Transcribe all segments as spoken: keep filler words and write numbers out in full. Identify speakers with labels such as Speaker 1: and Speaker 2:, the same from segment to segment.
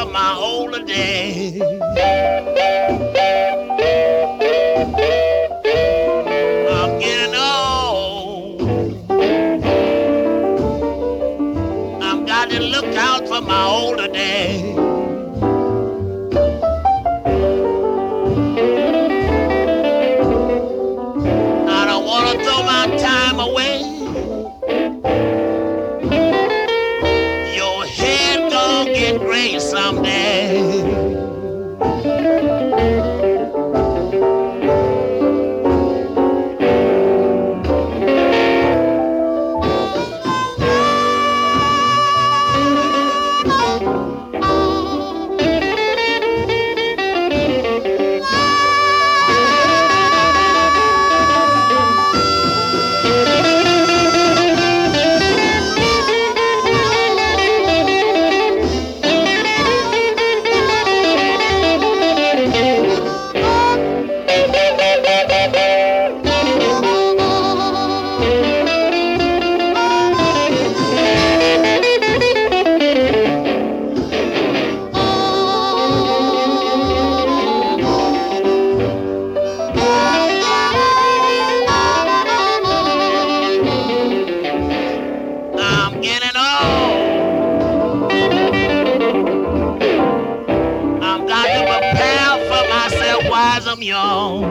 Speaker 1: my older days. I'm getting old. I'm got to look out for my older days. I don't want to throw my time away. Your head gonna get gray someday. I'm getting old. I'm got to prepare for myself while I'm young.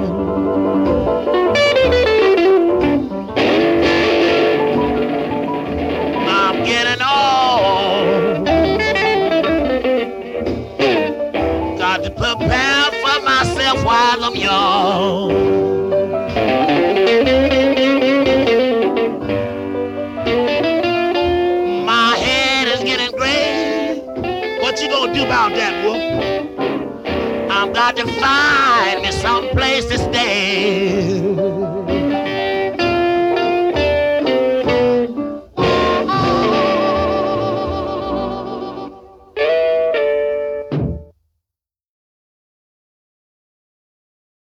Speaker 1: I'm getting old. Got to prepare for myself while I'm young. My head is getting gray. What you gonna do about that, Wolf? I'm got to find me some place to stay.